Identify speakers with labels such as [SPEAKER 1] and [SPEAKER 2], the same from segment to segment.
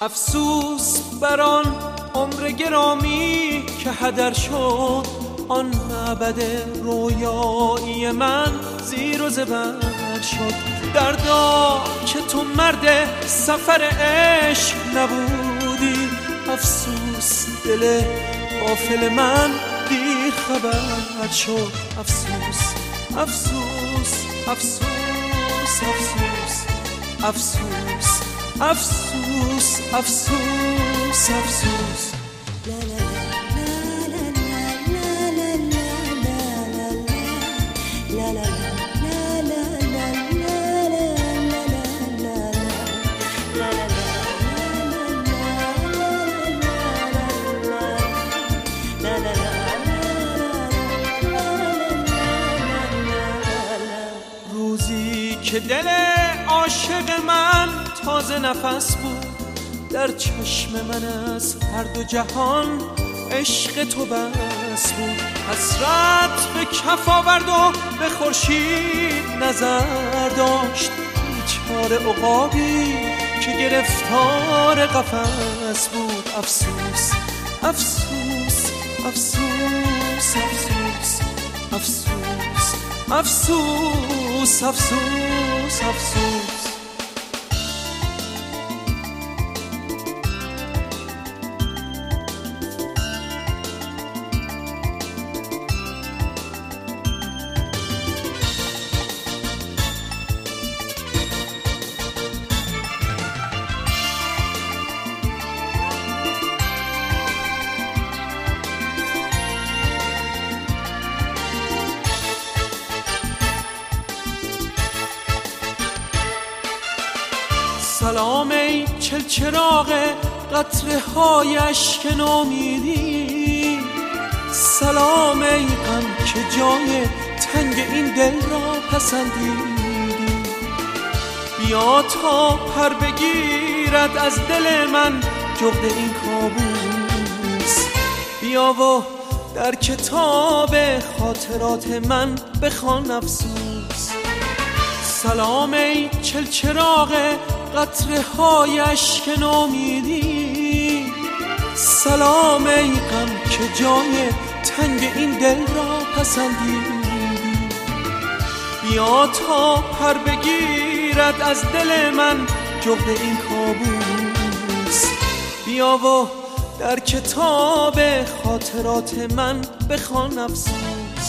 [SPEAKER 1] افسوس بر آن عمر گرامی که هدر شد، آن معبد رویایی من زیر و زبر شد. دردا که تو مرد سفر عشق نبودی، افسوس دل غافل من دیر خبر شد. افسوس افسوس افسوس افسوس افسوس افسوس افسوس افسوس. روزی که دل عاشق من تازه نفس بود، در چشم من از هر دو جهان عشق تو بس بود. حسرت به کف آورد و به خورشید نظر داشت، بیچاره عقابی که گرفتار قفس بود. افسوس افسوس افسوس افسوس افسوس افسوس افسوس افسوس. سلام ای چلچراغ قطره های اشک نومیدی، سلام ای غم که جای تنگ این دل را پسندیدی. بیا تا پر بگیرد از دل من جغد این کابوس، بیا و در کتاب خاطرات من بخوان افسوس. سلام ای چلچراغ قطره های اشک نومیدی، سلام ای غم که جای تنگ این دل را پسندیدی. بیا تا پر بگیرد از دل من جغد این کابوس، بیا و در کتاب خاطرات من بخوان افسوس.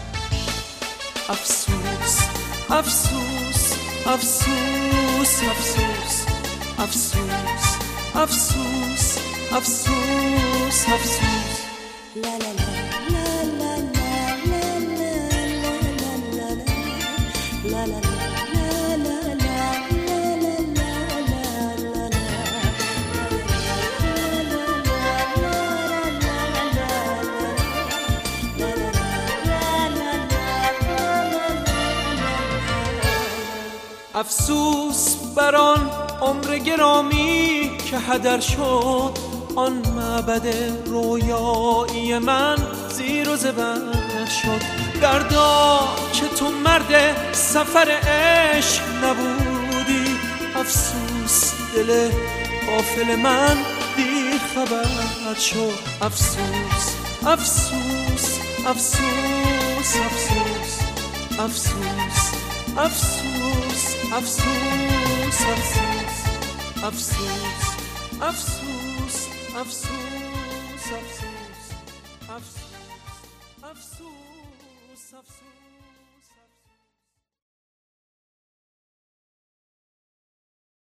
[SPEAKER 1] افسوس افسوس افسوس افسوس افسوس افسوس افسوس افسوس. لا لا لا لا لا لا لا لا لا افسوس بر آن عمر گرامی که هدر شد، آن معبد رویایی من زیر و زبر شد. دردا که تو مرد سفر عشق نبودی، افسوس دل غافل من دیر خبر شد. افسوس افسوس افسوس افسوس افسوس افسوس افسوس افسوس افسوس افسوس افسوس افسوس افسوس افسوس افسوس.